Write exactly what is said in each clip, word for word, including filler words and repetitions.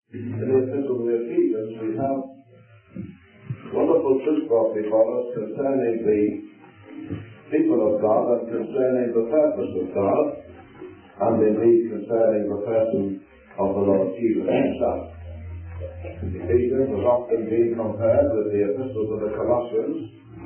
In the Epistle to the Ephesians, we have wonderful truth brought before us concerning the people of God and concerning the purpose of God, and indeed concerning the person of the Lord Jesus himself. Ephesians has often been compared with the Epistle to the Colossians,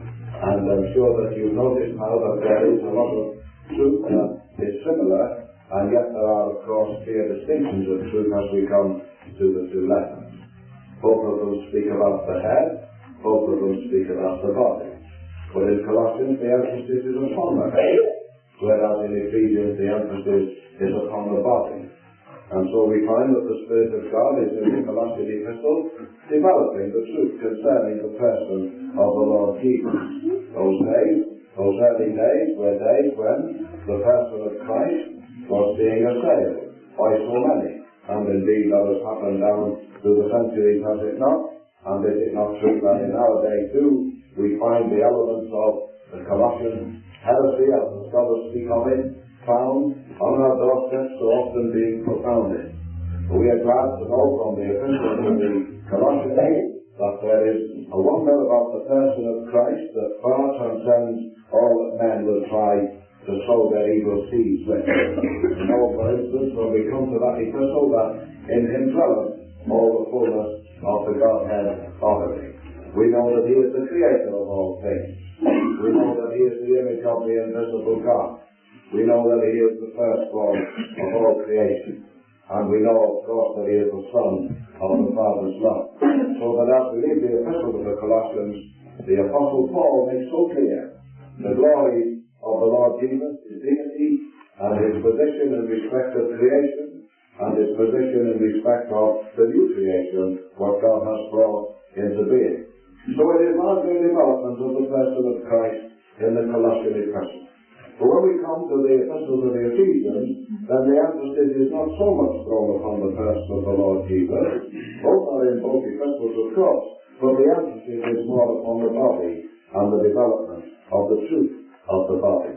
and I'm sure that you've noticed how that there is a lot of truth that is similar, and yet there are, of course, clear distinctions of truth as we come to the two letters. Both of them speak about the head, both of them speak about the body. But in Colossians, the emphasis is upon the head, whereas in Ephesians, the emphasis is upon the body. And so we find that the Spirit of God is in the Colossian epistle developing the truth concerning the person of the Lord Jesus. Those days, those early days, were days when the person of Christ was being assailed by so many. And indeed that has happened down through the centuries, has it not? And is it not true that in our day too we find the elements of the Colossian heresy, as the scholars speak of it, found on our doorsteps, so often being propounded? But we are glad to know from the epistle to the Colossians that there is a wonder about the person of Christ that far transcends all that men will try to sow their evil seeds with. We know, for instance, when we come to that epistle, that in him dwelleth all the fullness of the Godhead bodily. We know that he is the creator of all things. We know that he is the image of the invisible God. We know that he is the firstborn of all creation. And we know, of course, that he is the Son of the Father's love. So that as we read the epistle to the Colossians, the Apostle Paul makes so clear the glory of the Lord Jesus, his deity, and his position in respect of creation, and his position in respect of the new creation, what God has brought into being. So it is largely a development of the person of Christ in the Colossian epistle. But when we come to the epistle to the Ephesians, then the emphasis is not so much thrown upon the person of the Lord Jesus. Both are in both epistles, of course, but the emphasis is more upon the body and the development of the truth of the body.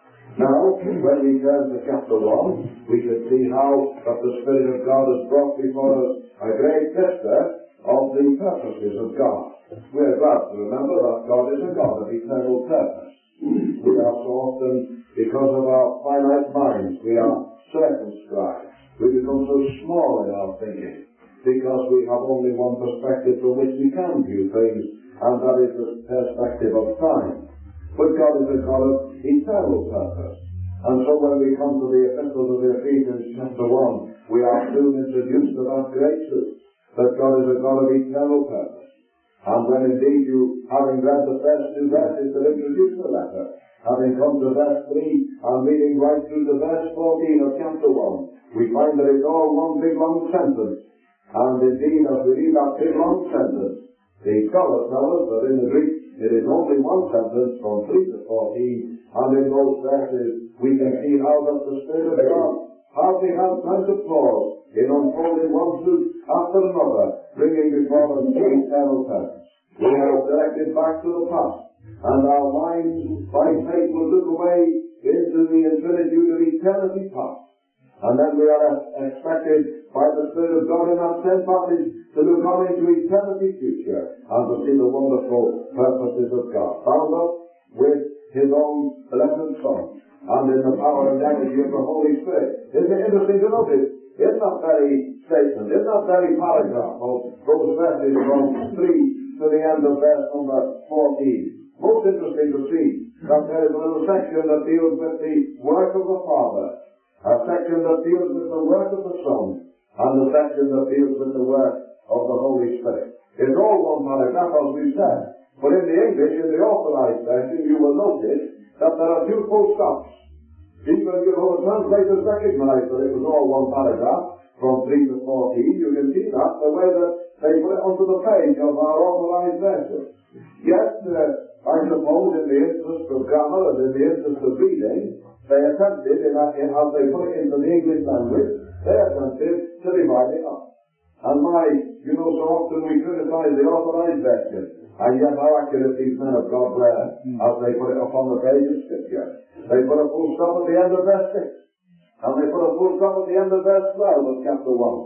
Now, when we turn to chapter one, we can see how that the Spirit of God has brought before us a great vista of the purposes of God. We are glad to remember that God is a God of eternal purpose. We are so often, because of our finite minds, we are circumscribed. We become so small in our thinking, because we have only one perspective from which we can view things, and that is the perspective of time. But God is a God of eternal purpose. And so when we come to the epistle to the Ephesians chapter one, we are soon introduced to that great truth, that God is a God of eternal purpose. And when indeed you, having read the first two verses that introduce the letter, having come to verse three, and reading right through to verse fourteen of chapter one, we find that it's all one big long sentence. And indeed, as we read that big long sentence, the scholars tell us that in the Greek it is only one sentence from three to fourteen, and in those verses we can see how that the Spirit of God hardly has time to pause in unfolding one truth after another, bringing before us the eternal purpose. We are directed back to the past, and our minds by faith will look away into the infinitude of eternity past. And then we are expected by the Spirit of God in that same passage to look on into eternity future and to see the wonderful purposes of God, bound up with his own blessed Son and in the power and energy of the Holy Spirit. Isn't it interesting to notice in that very statement, in that very paragraph of those verses from three to the end of verse number fourteen, most interesting to see that there is a little section that deals with the work of the Father, a section that deals with the work of the Son, and a section that deals with the work of the Holy Spirit. It's all one paragraph, as we've said. But in the English, in the authorized version, you will notice that there are two full stops. Even, you know, the translators recognize that it was all one paragraph from three to fourteen. You can see that the way that they put it onto the page of our authorized version. Yet, uh, I suppose in the interest of grammar and in the interest of reading, they attempted, in, in, as they put it into the English language, they attempted to divide it up. And my, you know, so often we criticize the authorized version, and yet how accurate these men of God were as they put it up on the page of Scripture. They put a full stop at the end of verse six, and they put a full stop at the end of verse twelve of chapter one.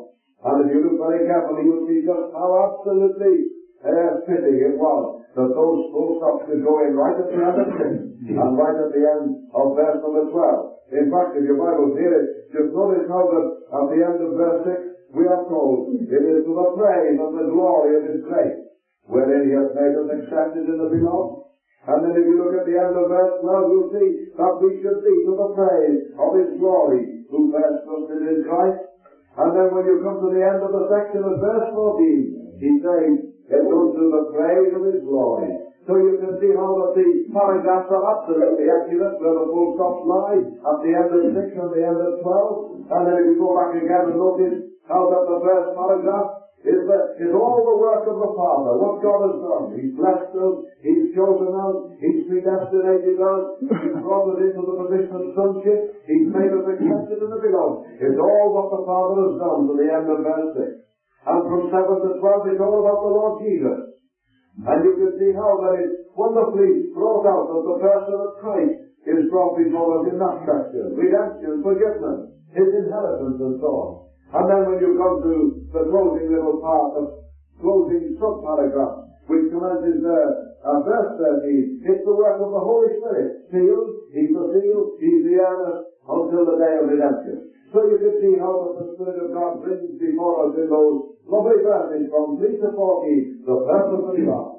And if you look very carefully, you'll see just how absolutely uh, fitting it was that those full stops could go in right at the end of six and right at the end of verse number twelve. In fact, if your Bible near it, just notice how that at the end of verse six, we are told, it is to the praise and the glory of His grace, wherein He has made us accepted in the beloved. And then if you look at the end of verse twelve, you'll see that we should be to the praise of His glory, who first trusted in Christ. And then when you come to the end of the section of verse fourteen, He says, it goes to the praise of His glory. So you can see how that the paragraphs are absolutely accurate, where the full stops lie, at the end of six and the end of twelve. And then if you go back again and notice how that the first paragraph is, the, is all the work of the Father, what God has done. He's blessed us, He's chosen us, He's predestinated us, He's brought us into the position of sonship, He's made us accepted in the beloved. It's all what the Father has done to the end of verse six. And from seven to twelve, it's all about the Lord Jesus. And you can see how that is wonderfully brought out that the person of Christ is brought before us in that section. Redemption, forgiveness, His inheritance, and so on. And then when you come to the closing little part of closing subparagraph, which commences there at verse thirteen, it's the work of the Holy Spirit. Sealed, He's the seal, He's the earnest, until the day of redemption. So you can see how that the Spirit of God brings before us in those lovely verses from three to fourteen, the purpose of God.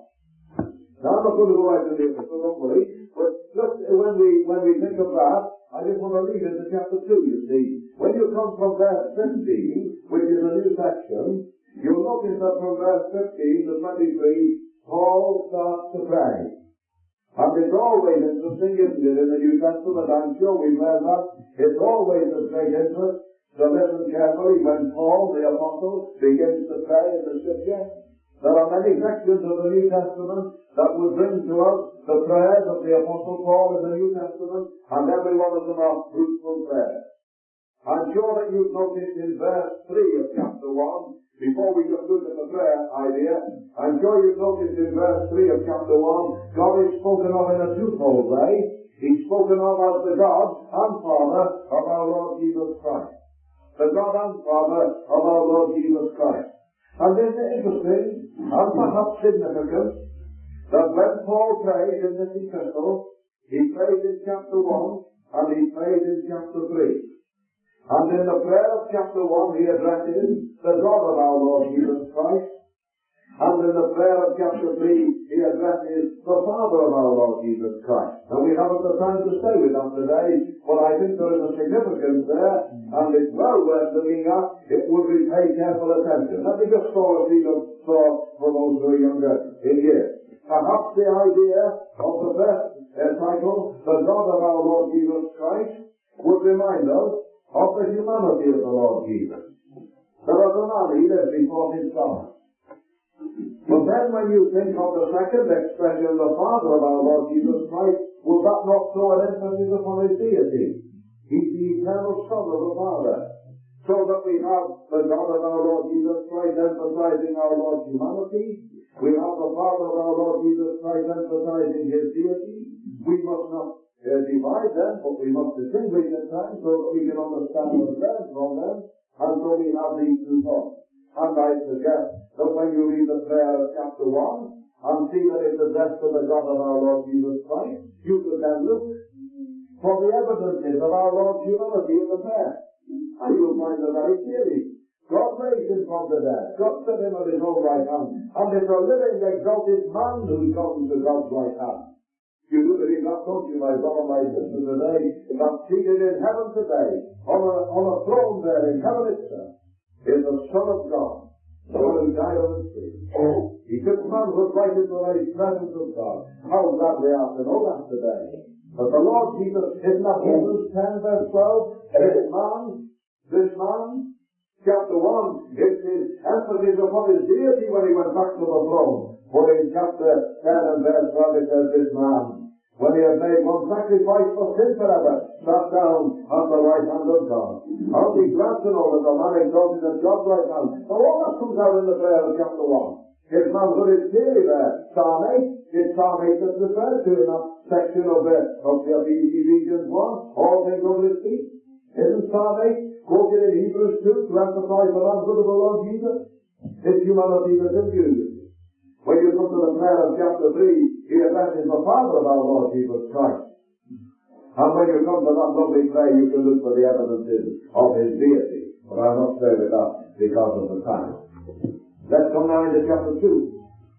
Now I'm not going to go right into the epistle, don't worry, but just when we, when we think of that, I just want to read into chapter two, you see. When you come from verse fifteen, which is a new section, you'll notice that from verse fifteen to twenty-three, Paul starts to pray. And it's always interesting, isn't it, in the New Testament? I'm sure we've learned that. It's always of great interest to listen carefully when Paul, the Apostle, begins to pray in the Scripture. There are many sections of the New Testament that will bring to us the prayers of the Apostle Paul in the New Testament, and every one of them are fruitful prayers. I'm sure that you've noticed in verse three of chapter one, before we just look at the prayer idea, I'm sure you've noticed in verse three of chapter one, God is spoken of in a twofold way. He's spoken of as the God and Father of our Lord Jesus Christ. The God and Father of our Lord Jesus Christ. And isn't it interesting, and perhaps significant, that when Paul prayed in this epistle, he prayed in chapter one, and he prayed in chapter three. And in the prayer of chapter one, he addresses the God of our Lord Jesus Christ. And in the prayer of chapter three, he addresses the Father of our Lord Jesus Christ. Now, we haven't the time to stay with that today, but I think there is a significance there, and it's well worth looking at. It would be paid careful attention. Let me just throw a seed of thought for those who are younger in years. Perhaps the idea of the first uh, title, the God of our Lord Jesus Christ, would remind us of the humanity of the Lord Jesus. There was a man, he lived before his time. But then when you think of the second expression, the Father of our Lord Jesus Christ, will that not throw an emphasis upon His deity? He's the eternal Son of the Father. So that we have the God of our Lord Jesus Christ emphasizing our Lord's humanity. We have the Father of our Lord Jesus Christ emphasizing His deity. We must not uh, divide them, but we must distinguish at times so that we can understand and learn from them. And so we have these two thoughts. And I suggest that when you read the prayer of chapter one and see that it's addressed to the God of our Lord Jesus Christ, you could then look for the evidences of our Lord's humanity in the prayer. And you'll find them very clearly. God raised Him from the dead. God set Him at His own right hand. And it's a living, exalted man who's gone to God's right hand. You do believe that, don't you, my brother, my sister, today? That's seated in heaven today, on a, on a throne there in heaven itself, is the Son of God, the one who died on the tree. He took manhood right into the very presence of God. How glad we are to know that today. But the Lord Jesus, isn't that Hebrews ten verse twelve? This man, this man, chapter one, it's his emphasis upon his deity when he went back to the throne. For in chapter ten and verse twelve it says, this man, when he had made one sacrifice for sin forever, sat down at the right hand of God. I'll be glad to know that the man exalted at God's right hand. Now all that comes out in the prayer of chapter one. His manhood is clearly there. Psalm eight, it's Psalm eight that's referred to in that section of, uh, of the Ephesians one. All things under His feet. Isn't Psalm eight quoted in Hebrews two to emphasize the manhood of the Lord Jesus? It's humanity that confuses. When you come to the prayer of chapter three, he addresses the Father of our Lord Jesus Christ. And when you come to that lovely prayer, you can look for the evidences of his deity. But I'll not stay with that because of the time. Let's come now into chapter two,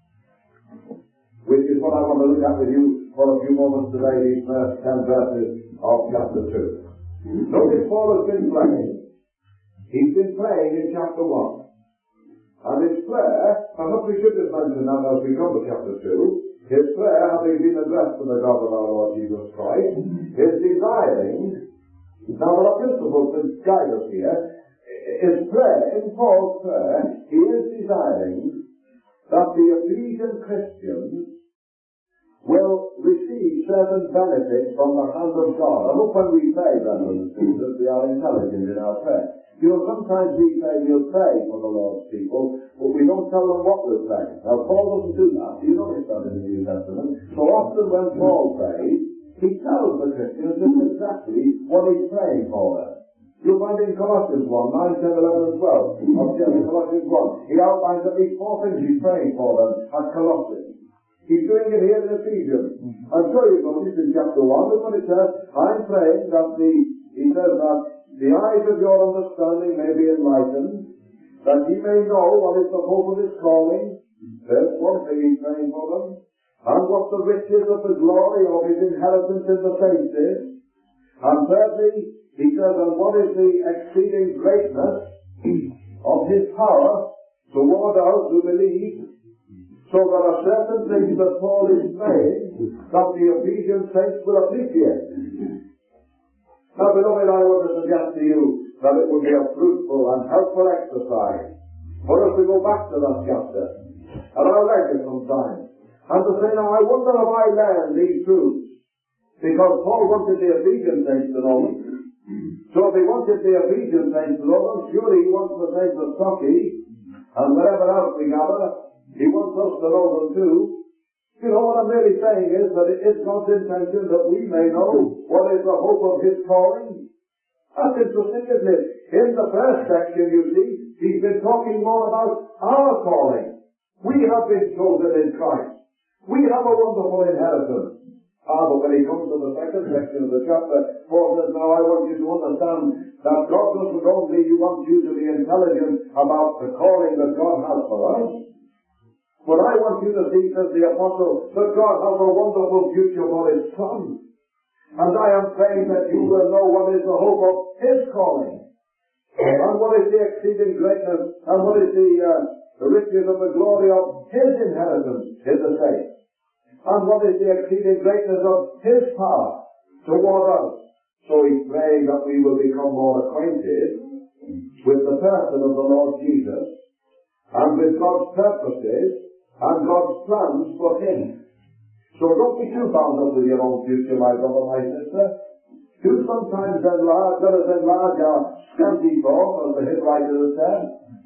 which is what I want to look at with you for a few moments today, these first ten verses of chapter two. Notice Paul has been praying. He's been praying in chapter one. And his prayer, perhaps we should just mention that as we come to chapter two, his prayer, having been addressed to the God of our Lord Jesus Christ, is desiring, now there are principles that guide us here, his prayer, in Paul's prayer, he is desiring that the Ephesian Christians will receive certain benefits from the hand of God. I hope when we pray, brothers and sisters, we are intelligent in our prayer. You know, sometimes we say we'll pray for the Lord's people, but we don't tell them what we'll pray. Now, Paul doesn't do that. You notice that in the New Testament. So often when Paul prays, he tells the Christians just exactly what he's praying for them. You'll find in Colossians one, nine, ten, eleven, and twelve, or Colossians one, he outlines at least four things he's praying for them at Colossians. He's doing it here in Ephesians. I'm sure you've noticed in chapter one, look what it says, I'm praying that the, he says that the eyes of your understanding may be enlightened, that ye may know what is the hope of his calling. There's one thing he's praying for them. And what the riches of the glory of his inheritance in the saints is. And thirdly, he says, and what is the exceeding greatness of his power toward us who believe. So there are certain things that Paul is saying that the Ephesian saints will appreciate. Now, beloved, I want to suggest to you that it would be a fruitful and helpful exercise for us to go back to that chapter at our leisure sometime and to say, now, I wonder if I learned these truths, because Paul wanted the Ephesian saints to know them. So if he wanted the Ephesian saints to know them, surely he wants the saints of Stockey and wherever else we gather, he wants us to know them too. You know, what I'm really saying is that it is God's intention that we may know what is the hope of his calling. That's interesting, isn't it? In the first section, you see, he's been talking more about our calling. We have been chosen in Christ. We have a wonderful inheritance. Ah, but when he comes to the second section of the chapter, Paul says, now I want you to understand that God doesn't only want you to be intelligent about the calling that God has for us, but I want you to see, says the apostle, that God has a wonderful future for his Son. And I am praying that you will know what is the hope of his calling. And what is the exceeding greatness, and what is the, uh, the riches of the glory of his inheritance in the saints. And what is the exceeding greatness of his power toward us. So he's praying that we will become more acquainted with the person of the Lord Jesus, and with God's purposes, and God's plans for him. So don't be too bound up with your own future, my brother, my sister. Do sometimes enlarge, let us enlarge our scanty thought, as the hymn writer has said,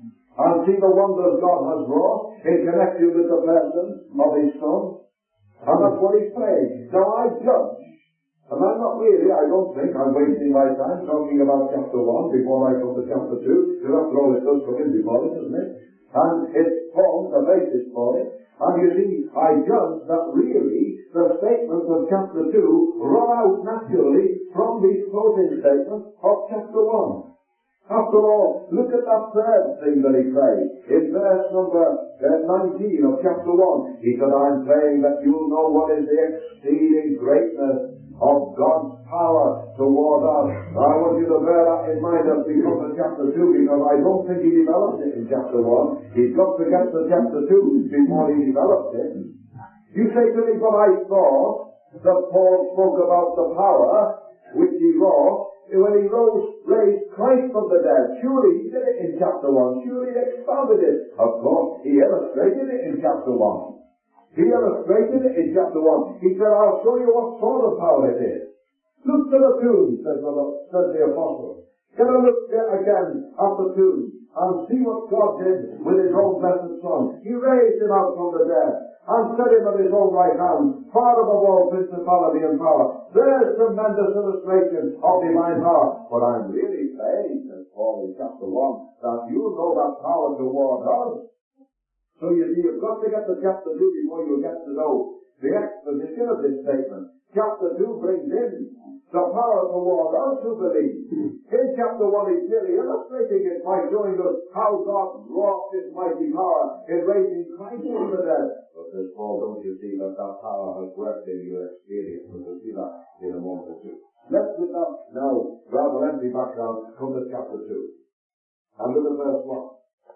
and see the wonders God has wrought in connection with the person of his Son. And that's what he's praying. Now I judge, and I'm not really, I don't think I'm wasting my time talking about chapter one before I come to chapter two, because after all it does come in before it, doesn't it? And it forms a basis for it. And you see, I judge that really the statements of chapter two run out naturally from these closing statements of chapter one. After all, look at that third thing that he prayed. In verse number uh, nineteen of chapter one, he said, I'm praying that you'll know what is the exceeding greatness of God's power toward us. Now, I want you to bear that in mind as we come to chapter two, because I don't think he developed it in chapter one. He's got to get to chapter two before he developed it. You say to me, but I thought that Paul spoke about the power which he wrought when he rose, raised Christ from the dead. Surely he did it in chapter one. Surely he expounded it. Of course, he illustrated it in chapter one. He illustrated it in chapter one. He said, I'll show you what sort of power it is. Look to the tomb, says the, says the apostle. Get a look again at the tomb and see what God did with his own blessed Son. He raised him out from the dead and set him at his own right hand, far above all principality and power. There's tremendous illustration of divine power. But I'm really saying, says Paul in chapter one, that you know that power toward us. So you see, you've got to get to chapter two before you get to know the exposition of this statement. Chapter two brings in the power toward us who believe. In chapter one, he's merely illustrating it by showing us how God wrought this mighty power in raising Christ from the dead. But says Paul, don't you see that that power has worked in your experience? We'll see that in a moment or two. Let's look now, now rather lengthy background, come to chapter two. And look at verse one.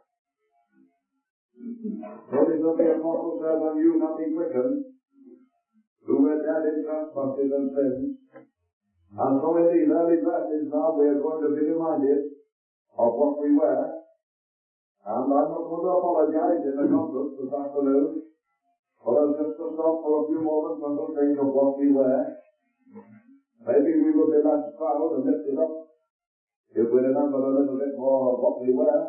Notice that the apostle says, "On you not be quickened, who were dead in trespasses and sins." And so in these early verses now we are going to be reminded of what we were. And I'm not going to apologize in the conference this afternoon, but I'll just to stop for a few moments and to think of what we were. Maybe we would be less proud and lifted up if we remembered a little bit more of what we were.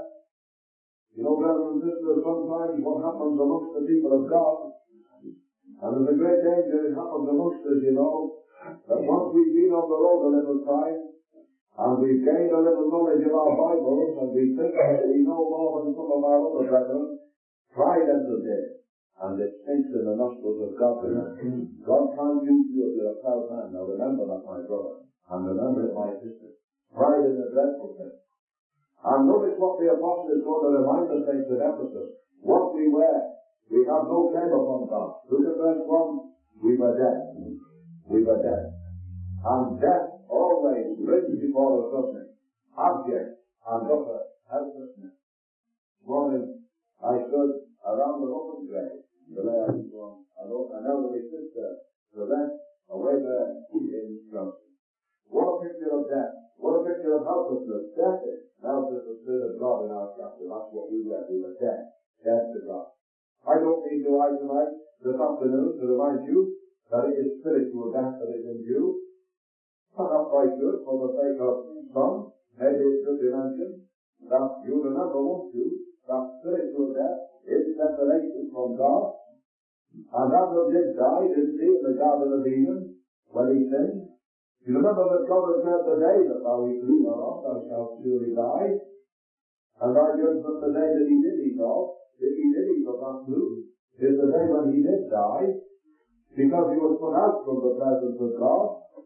You know, brothers and sisters, sometimes what happens amongst the people of God, and there's a great danger it happens amongst us, you know, that once we've been on the road a little time, and we've gained a little knowledge of our Bibles, and we think that we know more than some of our other brethren, pride enters in, and it stinks in the nostrils of God. God can't use you if you're a proud man. Now remember that, my brother, and remember it, my sister. Pride is a dreadful thing. And notice what the apostle is going to remind the saints at Ephesus. What we were. We have no claim upon God. Look at verse one. We were dead. We were dead. And death always brings before us something. Abject and utter helplessness. This morning I stood around the open grave. The way I was from an elderly sister to rest away there in Johnson. What a picture of death. What a picture of helplessness. Death is. Now there's the Spirit of God in our chapter. That's what we were. We were dead. Dead to God. I don't need to I tonight, this afternoon, to remind you that it is spiritual death that is in view. Perhaps I should, for the sake of some, maybe it should be mentioned that you remember, won't you, that spiritual death is separation from God. And Adam did die, didn't he, in the Garden of Eden, when he sinned. You remember that God had said, "The day that thou eatest thereof, thou shalt surely die." And I judge that the day that he did eat of, if he did eat of that fruit, is the day when he did die, because he was put out from the presence of God.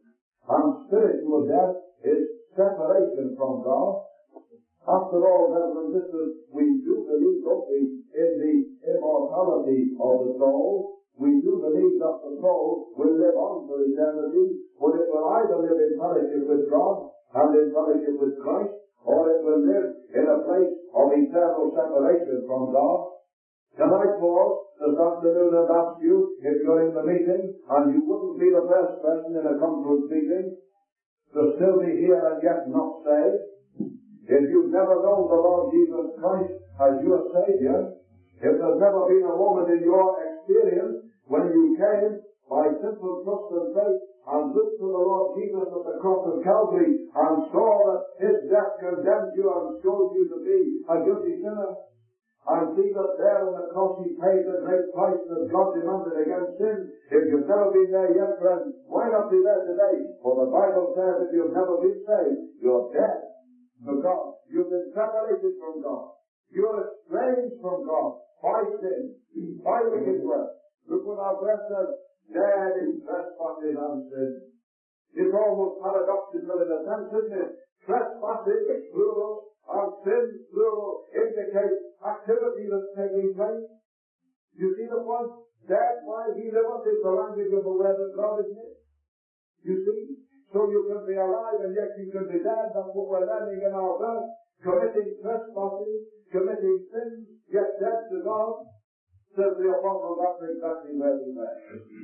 And spiritual death is separation from God. After all, brothers and sisters, we do believe, don't we, in the immortality of the soul. We do believe that the soul will live on for eternity, but it will either live in fellowship with God and in fellowship with Christ, or it will live in a place of eternal separation from God. Can I pause this afternoon and ask you, if you're in the meeting, and you wouldn't be the first person in a conference meeting to still be here and yet not saved, if you've never known the Lord Jesus Christ as your Savior, if there's never been a moment in your experience when you came by simple trust and faith and looked to the Lord Jesus at the cross of Calvary and saw that his death condemned you and showed you to be a guilty sinner, and see that there on the cross he paid the great price that God demanded against sin. If you've never been there yet, friend, why not be there today? For the Bible says if you've never been saved, you're dead to God. You've been separated from God. You're estranged from God by sin, by wicked works. Look what our verse says, dead in trespasses and sin. It's almost paradoxical in a sense, isn't it? Trespasses, plural, and sin, plural, indicate activity that's taking place. You see the point? Dead while he liveth is the language of the word of God, isn't it? You see? So you can be alive and yet you can be dead. That's what we're learning in our verse. Committing trespasses, committing sins, yet dead to God. Says the apostle, that's exactly where we were.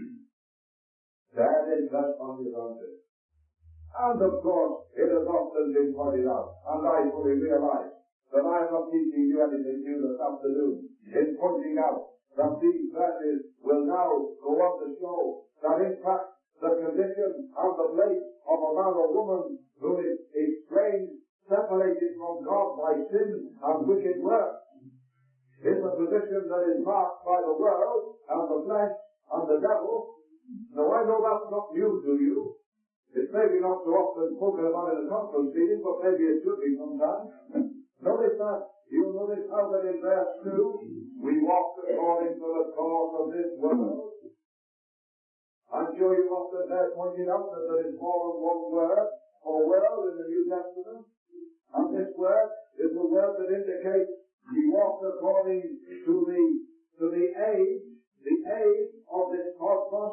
Dead in trespasses and sins. And of course, it has often been pointed out, and I fully realize that I am not teaching you anything new this afternoon in pointing out that these verses will now go on to show that in fact the condition and the place of a man or woman who is estranged, separated from God by sin and wicked works is a position that is marked by the world and the flesh and the devil. Now I know that's not new to you. It's maybe not so often spoken about in a conference meeting, but maybe it should be sometimes. Notice that. You'll notice how that in verse two, we walk according to the course of this world. I'm sure you've often heard pointed out that there is more than one word for world in the New Testament. And this word is the word that indicates we walk according to the, to the age, the age of this cosmos.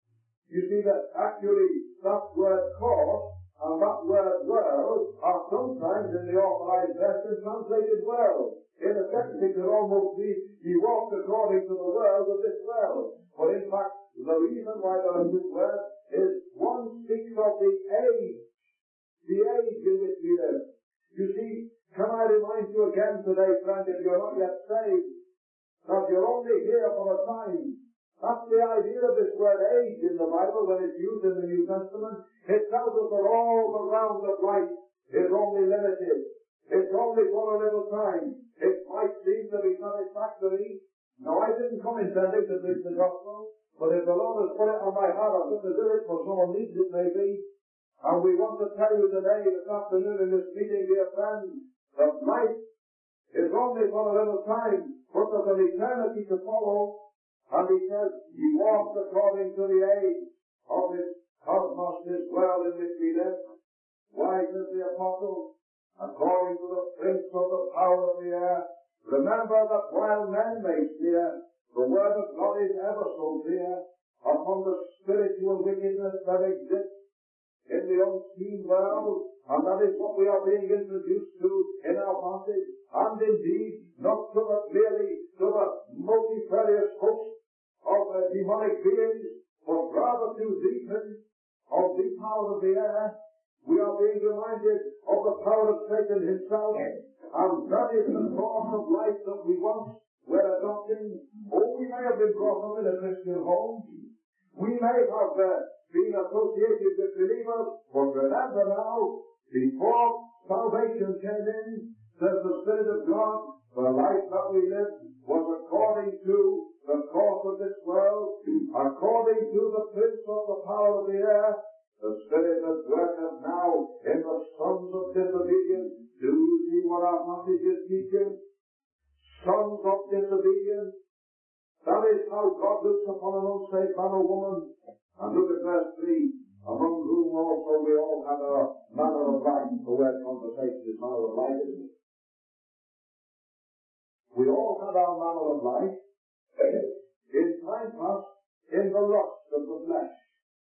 You see that actually that word course and that word world are sometimes in the authorized version translated world. In effect, it could almost be he walked according to the world of this world. But in fact, the reason why there is this word is one speaks of the age, the age in which we live. You see, can I remind you again today, friend, if you're not yet saved, that you're only here for a time. That's the idea of this word age in the Bible when it's used in the New Testament. It tells us that all the round of life is only limited. It's only for a little time. It might seem to be satisfactory. Now, I didn't come intending to preach the gospel, but if the Lord has put it on my heart, I'm going to do it for someone needs it maybe. And we want to tell you today, this afternoon in this meeting, dear friends, that life is only for a little time, but there's an eternity to follow. And he says, he walks according to the age of this cosmos, this world in which we live. Why, says the apostle, according to the prince of the power of the air, remember that while men may sneer, the word of God is ever so clear upon the spiritual wickedness that exists in the unseen world, and that is what we are being introduced to in our passage, and indeed not to the merely to the multifarious host of uh, demonic beings, but rather to demons of the power of the air. We are being reminded of the power of Satan himself, and that is the course of life that we once were adopting. Oh, we may have been brought up in a Christian home. We may have uh, been associated with believers, but remember now, before salvation came in, says the Spirit of God, the life that we lived was according to the course of this world, according to the prince of the power of the air, the Spirit that worketh now in the sons of disobedience. Do you see what our passage is teaching? Sons of disobedience. That is how God looks upon an unsaved man or woman. And look at verse three, among whom also we all had our manner of life. The word conversation is manner of life, isn't it? We all had our manner of life in time past in the lust of the flesh.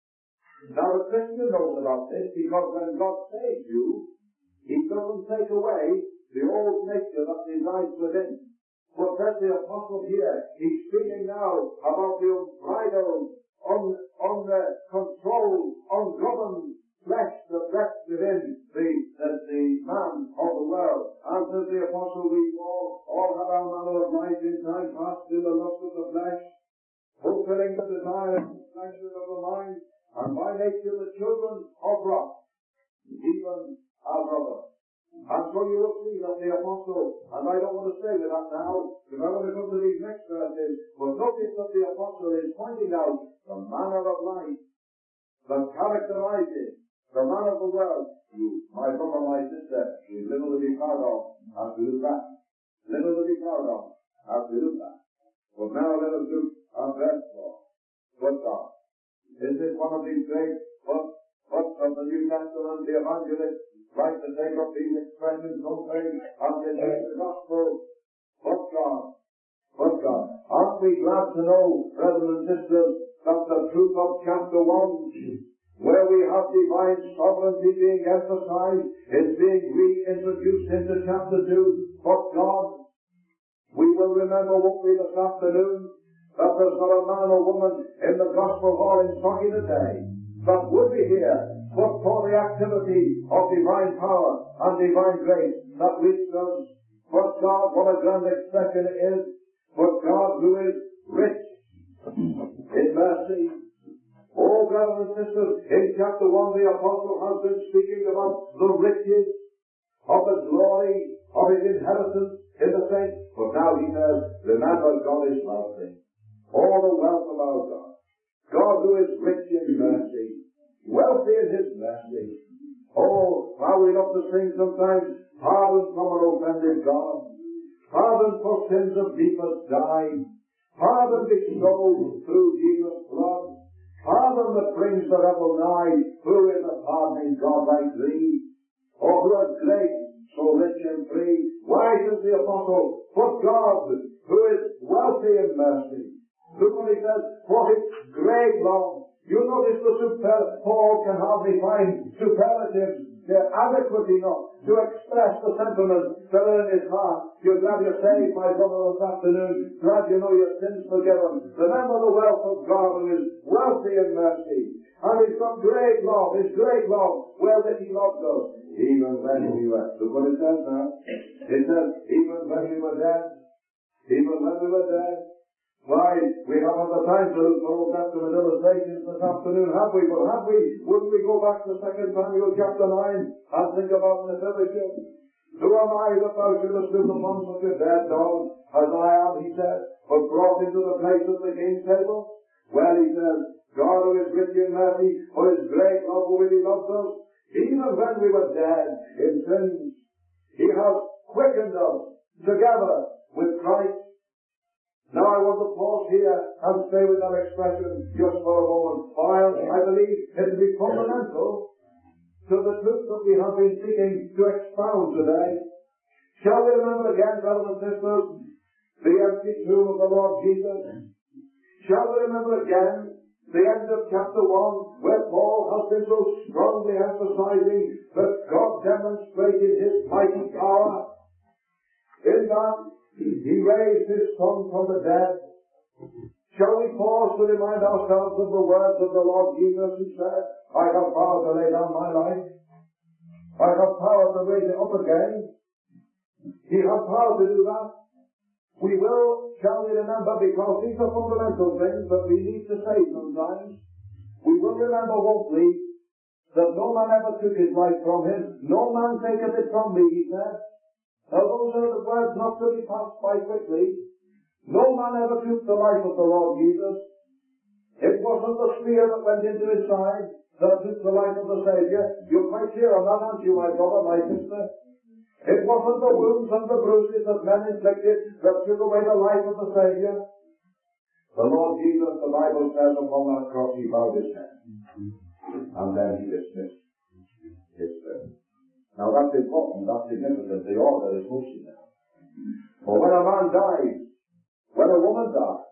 Now the Christian knows about this because when God saves you, he doesn't take away the old nature that resides within. But says the apostle here, he's speaking now about the unbridled, un, uncontrolled, ungoverned flesh that rests within the, the, the man of the world. And says the apostle, we all, all had our manner of life in time past in the lust of the flesh, fulfilling the desire and pleasure of the mind, and by nature the children of wrath, even our brother. And so you will see that the apostle, and I don't want to stay with that now, because I want to come to these next verses, but notice that the apostle is pointing out the manner of life that characterizes the man of the world. You, my brother, my sister, is little to be proud of as we look back. Little to be proud of as we look back. But now let us look at verse four. But God. Is this one of these great books of the New Testament? The evangelists like to take up these expressions, don't they, and they take the gospel. But God. But God. Aren't we glad to know, brothers and sisters, that the truth of chapter one, where we have divine sovereignty being emphasized, is being reintroduced into chapter two. But God. We will remember, won't we, this afternoon, that there's not a man or woman in the gospel hall in Socky today that would be here but for the activity of divine power and divine grace that reached us. But God, what a grand expression it is, but God who is rich in mercy. Oh, brothers and sisters, in chapter one the apostle has been speaking about the riches of the glory of his inheritance in the saints. But now he says, remember, God is wealthy. All the wealth of our God. God who is rich in mercy, wealthy in his mercy. how we love to sing sometimes, pardon from an offended God, pardon for sins of deepest died, pardon bestowed through Jesus' blood, pardon that brings the rebel nigh, who is a pardoning God like thee, or who has grace so rich and free. Why, says the apostle, for God, who is wealthy in mercy. Look what he says, for his great love. You notice the super, Paul can hardly find superlatives. They're adequate enough to express the sentiments that are in his heart. You're glad you're saved, my brother, this afternoon. Glad you know your sins forgiven. Remember the wealth of God who is wealthy in mercy. And he's got great love, his great love, wherewith he loved us. Even when we were, look what it says now. It says, even when we were dead, even when we were dead. Why, we haven't the time to look for Old Testament illustrations this afternoon, have we? But have we? Wouldn't we go back to Second Samuel chapter nine and think about Mephibosheth? Who am I that thou shouldest look upon such a dead dog as I am, he said, but brought into the place of the king's table? Well, he says, God who is rich in mercy, for his great love wherewith he loved us, even when we were dead in sins, he has quickened us together with Christ. Now I want to pause here and stay with that expression just for a moment, for I, I believe it to be fundamental to the truth that we have been seeking to expound today. Shall we remember again, brothers and sisters, the empty tomb of the Lord Jesus? Shall we remember again the end of chapter one, where Paul has been so strongly emphasizing that God demonstrated his mighty power in that he raised his Son from the dead? Shall we pause to remind ourselves of the words of the Lord Jesus, who said, I have power to lay down my life. I have power to raise it up again. He has power to do that. We will, shall we remember, because these are fundamental things that we need to say sometimes. We will remember, won't we, that no man ever took his life from him. No man taketh it from me, he said. Now those are the words not to be passed by quickly. No man ever took the life of the Lord Jesus. It wasn't the spear that went into his side that took the life of the Saviour. You're quite clear on that, aren't you, my brother, my sister? It wasn't the wounds and the bruises that men inflicted that took away the life of the Saviour. The Lord Jesus, the Bible says, upon that cross he bowed his head. And then he dismissed his spirit. Now that's important, that's significant, the order is most significant. For when a man dies, when a woman dies,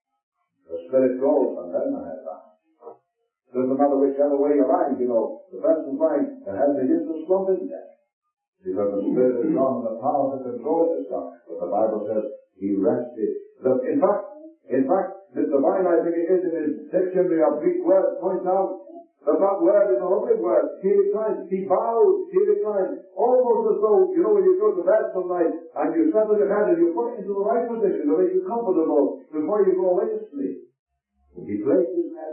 the spirit goes and then the head dies. Doesn't matter whichever way you're lying, you know, the person's lying, the head begins to slump in there. Because the spirit is gone and the power to control it is gone. But the Bible says he rested. The, in fact, in fact, Mister Vine, I think it is in his dictionary of Greek words, points out that that word is a lovely word. He reclined, he bowed, he reclined, almost as though, you know, when you go to bed some night and you settle your head and you put it into the right position to make you comfortable before you go away to sleep. He placed his head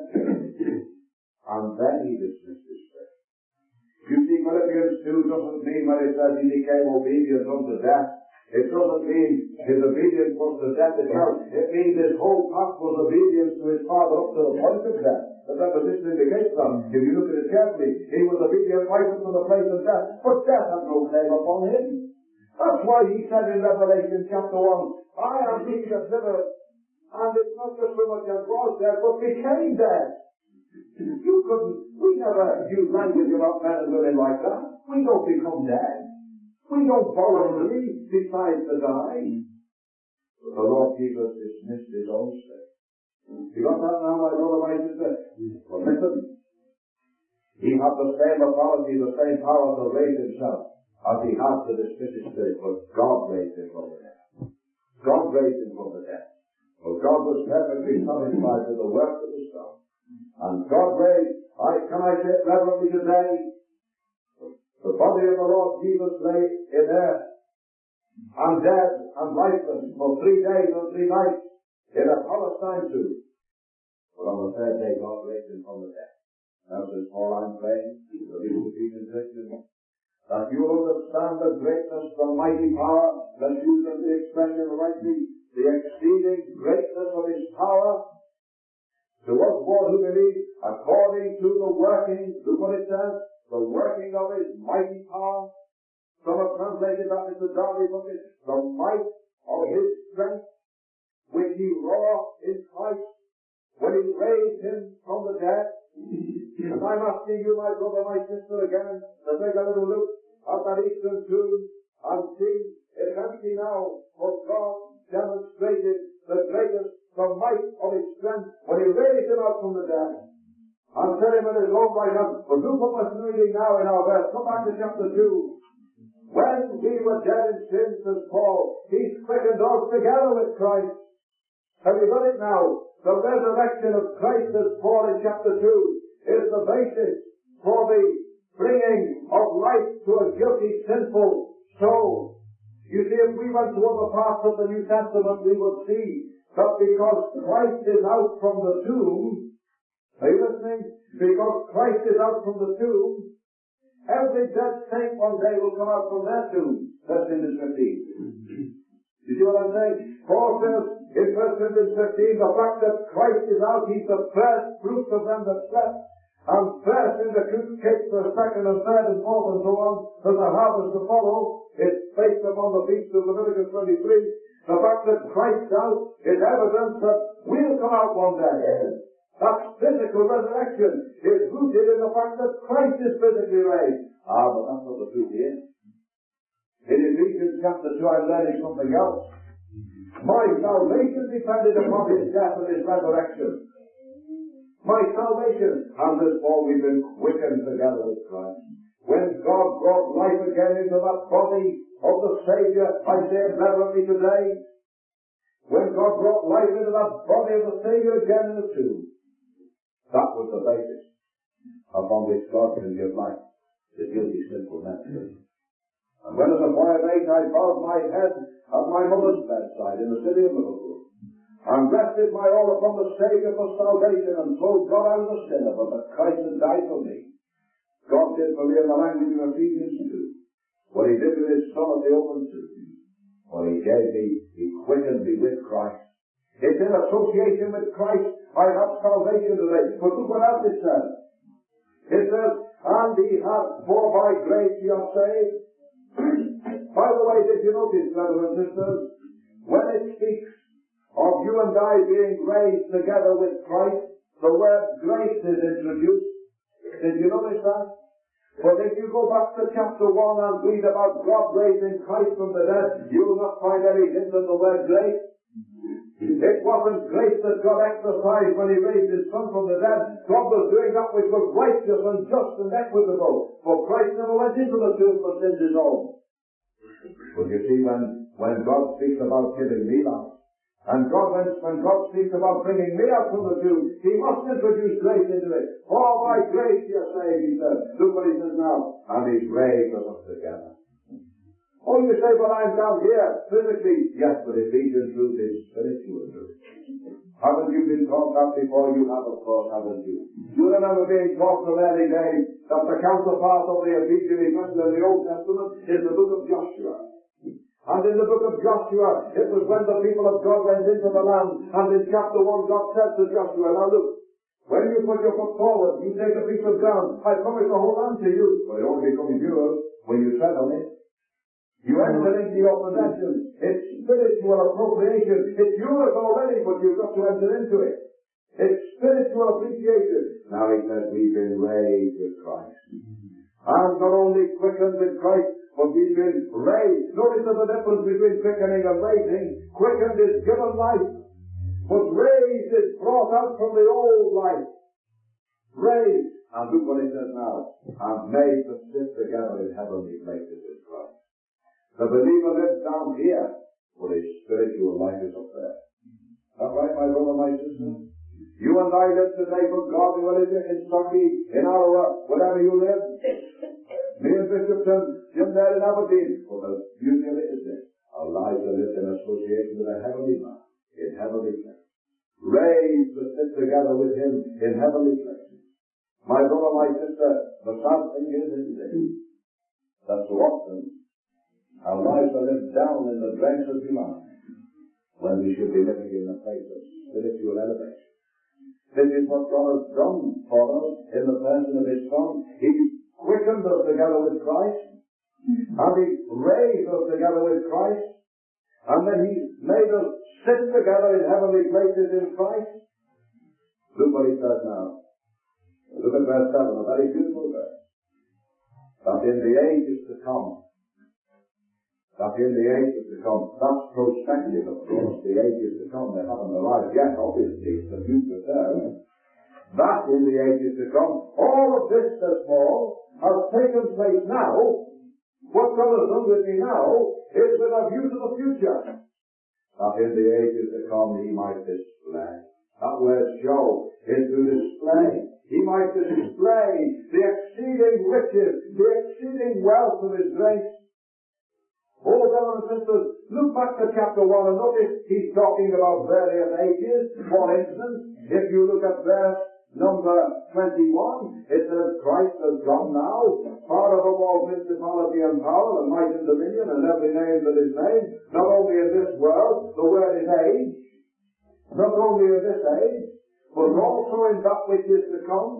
and then he dismissed his spirit. You see, Philippians two doesn't mean when it says he became obedient unto death. It doesn't mean his obedience was to death itself. It means his whole path was obedience to his Father up to the point of death. The preposition indicates that. If you look at it carefully, he was obedient right up to the place of death. But death had no claim upon him. That's why he said in Revelation chapter one, I am he that liveth, and it's not just so much as was dead, but became dead. You couldn't, we never use language about men and women like that. We don't become dead. We don't voluntarily decide to die. But the Lord Jesus dismissed his own spirit. You got that now, my brother, my sister? Well, listen. He had the same authority, the same power to raise himself as he had to dismiss his spirit, but God raised him from the dead. God raised him from the dead. Well, God was perfectly satisfied with the work that was done. And God raised, I, can I say it reverently today, the body of the Lord Jesus lay in earth, and dead and lifeless for three days and three nights in a Palestine tomb. But on the third day God raised him from the dead. Now says Paul, I'm praying, the least Ephesians Christians, that you will understand the greatness, the mighty power, let's use the expression rightly, the exceeding greatness of his power, To us all who believe, according to the working, look what it says, the working of his mighty power. Some have translated that as the Darby bucket, the might of his strength, which he wrought in Christ, when he raised him from the dead. And I'm asking you, my brother, my sister, again, to take a little look at that Eastern tomb and see it's empty now, for God demonstrated the greatest, the might of his strength when he raised him up from the dead. And set him in his own right hand. But look what we're reading now in our verse. Come back to chapter two. When we were dead in sin, says Paul, he's quickened us together with Christ. Have you got it now? The resurrection of Christ, as Paul in chapter two, is the basis for the bringing of life to a guilty, sinful soul. You see, if we went to other parts of the New Testament, we would see that because Christ is out from the tomb, are you listening? Because Christ is out from the tomb, every dead saint one day will come out from their tomb. That's in the fifteen. You see what I'm saying? Paul says in First Corinthians fifteen, the fact that Christ is out, he's the first fruits of them that slept, and first in the cake for second and third and fourth and so on, there's a harvest to follow. It's based upon the feast of Leviticus twenty-three. The fact that Christ's out is evidence that we'll come out one day. That physical resurrection is rooted in the fact that Christ is physically raised. Ah, but that's not the truth here. In Ephesians chapter two, I'm learning something else. My salvation depended upon his death and his resurrection. My salvation, and this Paul, we've been quickened together with Christ. When God brought life again into that body of the Savior, I say it reverently today, when God brought life into that body of the Savior again in the tomb, that was the basis upon which God can give life to guilty, sinful men. And when as a boy of eight I bowed my head at my mother's bedside in the city of Liverpool, and rested my all upon the Savior for salvation, and told God I was a sinner, but that Christ had died for me, God did for me in the language of Ephesians two, what he did with his Son at the open tomb, what he gave me, he quickened me with Christ. It's in association with Christ I have salvation today. But look what else it says. It says, and he hath, for by grace ye are saved. By the way, did you notice, brothers and sisters, when it speaks of you and I being raised together with Christ, the word grace is introduced. Did you notice that? But if you go back to chapter one and read about God raising Christ from the dead, you will not find any hint of the word grace. It wasn't grace that God exercised when he raised his Son from the dead. God was doing that which was righteous and just and equitable. For Christ never went into the tomb for sins his own. But you see, when, when God speaks about giving me life, and God, when, when God speaks about bringing me out from the tomb, he must introduce grace into it. For by grace you are saved, he says. Look what he says now. And he's raised us up together. Oh, you say, but I'm down here physically. Yes, but Ephesians truth is spiritual truth. Haven't you been taught that before? You have, of course, haven't you? You remember being taught from early days that the counterpart of the Ephesian epistle in the Old Testament is the book of Joshua. And in the book of Joshua, it was when the people of God went into the land, and in chapter one, God said to Joshua, now look, when you put your foot forward, you take a piece of ground, I promise the whole land to you. But it won't become yours when you tread on it. You enter into your possession. It's spiritual appropriation. It's yours already, but you've got to enter into it. It's spiritual appreciation. Now he says we've been raised with Christ. And not only quickened with Christ, but we've been raised. Notice the difference between quickening and raising. Quickened is given life, but raised is brought out from the old life. Raised. And look what it says now. And made to sit together in heavenly places with Christ. The believer lives down here, but his spiritual life is up there. Is that right, my brother, my sister? You and I live today for God. You live in Stockey, in Ottawa, wherever you live. Me and Bishopton, Jim there in Aberdeen. But the beauty of it is this. Our lives are lived in association with a heavenly man, in heavenly places. Raised to sit together with him in heavenly places. My brother, my sister, the sad thing is, isn't it? That so often our lives are lived down in the dregs of humanity when we should be living in a place of spiritual elevation. This is what God has done for us in the person of His Son. He quickened us together with Christ, and He raised us together with Christ, and then He made us sit together in heavenly places in Christ. Look what He says now. Look at verse seven, a very beautiful verse. That in the ages to come, that in the ages to come, that's prospective, of course, the ages to come, they haven't arrived yet, obviously, it's the future there. That in the ages to come, all of this, says Paul, has taken place now. What God has done with me now is with a view to the future. That in the ages to come He might display. That word show is to display. He might display the exceeding riches, the exceeding wealth of His grace. Oh, brothers and sisters, look back to chapter one and notice He's talking about various ages. For instance, if you look at verse number twenty-one, it says, Christ has come now, far above all principality and power and might and dominion and every name that is named, not only in this world, the word is age, not only in this age, but also in that which is to come.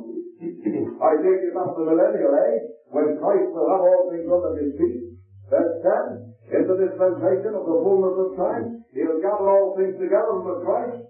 I take it that's the millennial age, when Christ will have all things under His feet. Verse ten, in the dispensation of the fullness of time, He'll gather all things together under Christ.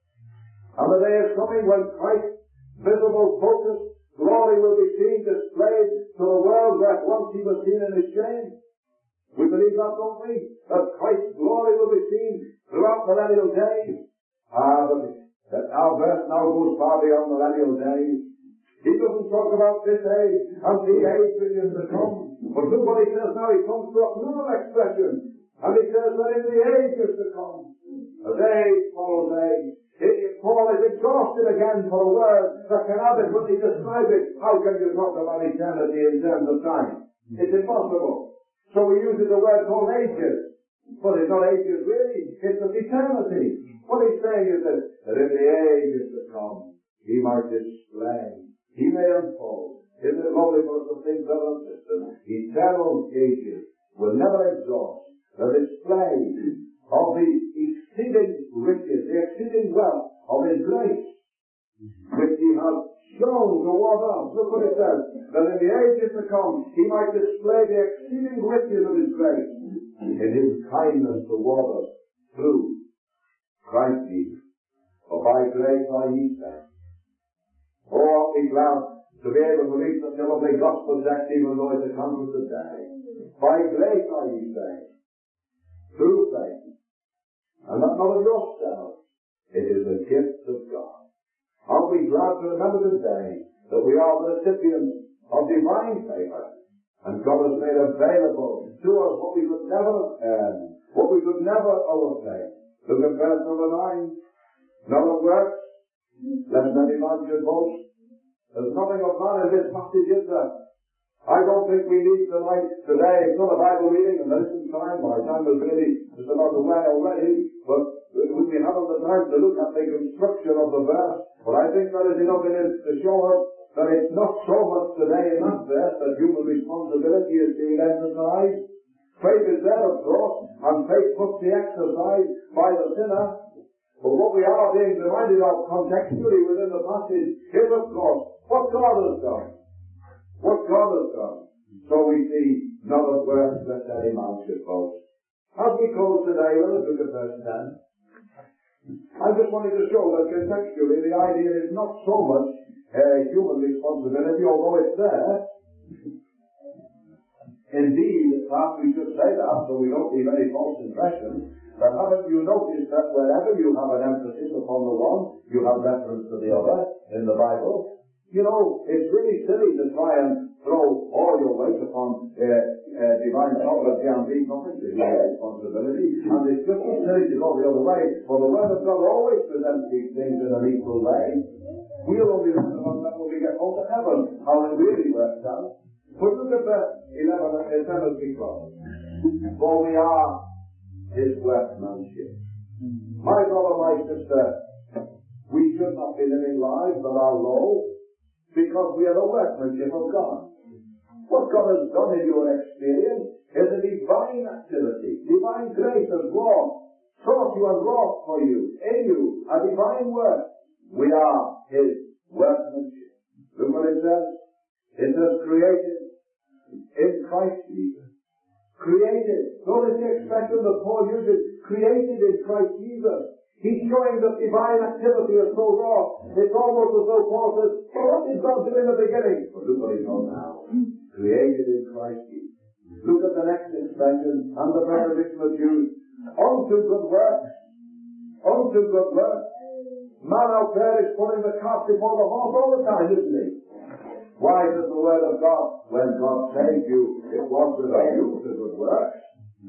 And the day is coming when Christ's visible focus, glory will be seen displayed to the world where once He was seen in His shame. We believe that, don't we? That Christ's glory will be seen throughout millennial days. Ah, but that our verse now goes far beyond millennial days. He doesn't talk about this age and the age which is to come. But look what He says now. He comes to another expression. And He says that in the age is to come. As age follows age. It, Paul is exhausted again for a word that can adequately describe it. How can you talk about eternity in terms of time? It's impossible. So we use the word called ages. But it's not ages really. It's of eternity. What He's saying is that, that in the age is to come, He might display, He may unfold. Isn't it lovely for us to think, brothers and sisters? Eternal ages will never exhaust the display of the exceeding riches, the exceeding wealth of His grace, which He has shown toward us. Look what it says, that in the ages to come, He might display the exceeding riches of His grace in His kindness toward us through Christ Jesus. For by grace are ye saved. Oh, aren't we glad to be able to read such a lovely gospel text, even though it's a conference today. By grace are ye saved, through faith, and that not of yourselves. It is a gift of God. Aren't we glad to remember today that we are the recipients of divine favor, and God has made available to us what we could never earn, what we could never overpay. Look at verse number nine. None of works, lest any man should boast. There's nothing of man in this passage, is there? I don't think we need tonight, today, it's not a Bible reading, and there isn't time. My time is really just about away already, but we haven't the time to look at the construction of the verse. But I think that is enough in it to show us that it's not so much today in that verse that human responsibility is being emphasized. Faith is there, of course, and faith must be exercised by the sinner. But what we are being reminded of contextually within the passage is, of course, what God has done. What God has done. So we see none of works lest any man should boast. As we close today, let us look at verse ten. I just wanted to show that contextually the idea is not so much uh, human responsibility, although it's there. Indeed, perhaps we should say that so we don't leave any false impression. But haven't you noticed that wherever you have an emphasis upon the one, you have reference to the other in the Bible? You know, it's really silly to try and throw all your weight upon uh, uh, divine sovereignty and be nothing to your responsibility. And it's just as silly to go the other way, for the Word of God always presents these things in an equal way. We'll only learn about that when we get home to heaven, how it really works out. But look at verse eleven and ten as we close. For we are His workmanship. My brother, my sister, we should not be living lives that are low, because we are the workmanship of God. What God has done in your experience is a divine activity. Divine grace has wrought, sought you and wrought for you, in you, a divine work. We are His workmanship. Look what it says. It says created in Christ Jesus. Created. Notice the expression that Paul uses. Created in Christ Jesus. He's showing that divine activity is so raw. It's almost as though Paul says, well, what did God do in the beginning? But look what He's done now. Created in Christ Jesus. Look at the next expression and the preposition that's used. Unto good works. Unto good works. Man out there is putting the cart before the horse all the time, isn't he? Why does the word of God, when God saved you, it was without you to good works?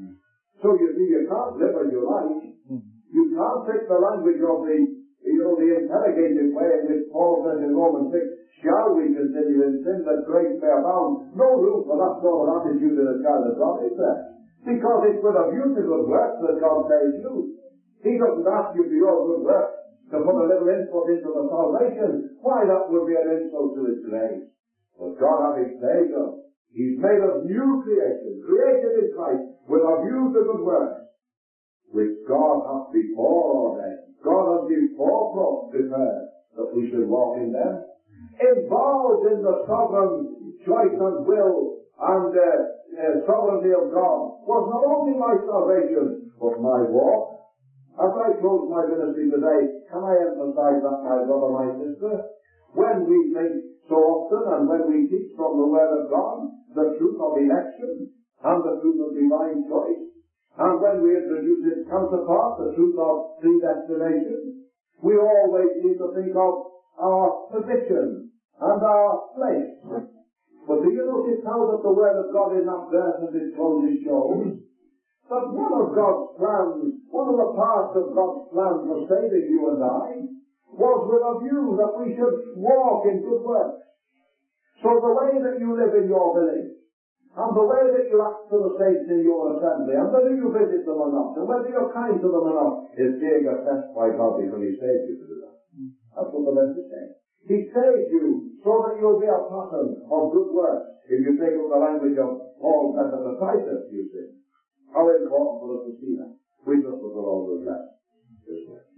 So you see, you can't live as you like. You can't take the language of the, you know, the interrogative way in which Paul says in Romans six, shall we continue in sin that grace may abound? No room for that sort of attitude in a child of God, is there? Because it's with a view to good works that God saves you. He doesn't ask you for your good works to put a little input into the salvation. Why, that would be an insult to His grace. But God having saved us, He's made us new creation, created in Christ, with a view to good works, which God hath before ordained. God has before prepared that we should walk in them. Involved in the sovereign choice and will and uh, uh, sovereignty of God was not only my salvation, but my walk. As I close my ministry today, can I emphasize that, my brother, my sister? When we think so often and when we teach from the Word of God the truth of election and the truth of divine choice, and when we introduce its counterpart, the truth of predestination, we always need to think of our position and our place. But do you notice how that the Word of God in that verse as it closes shows that one of God's plans, one of the parts of God's plan for saving you and I, was with a view that we should walk in good works. So the way that you live in your village, and the way that you act to the saints in your assembly, and whether you visit them or not, and whether you're kind to them or not, is being assessed by God because He saved you to do that. That's what the verse is saying. He saved you so that you'll be a pattern of good works. If you take up the language of Paul's letter to Titus, you see. How important for us to see that. We just look at all the rest.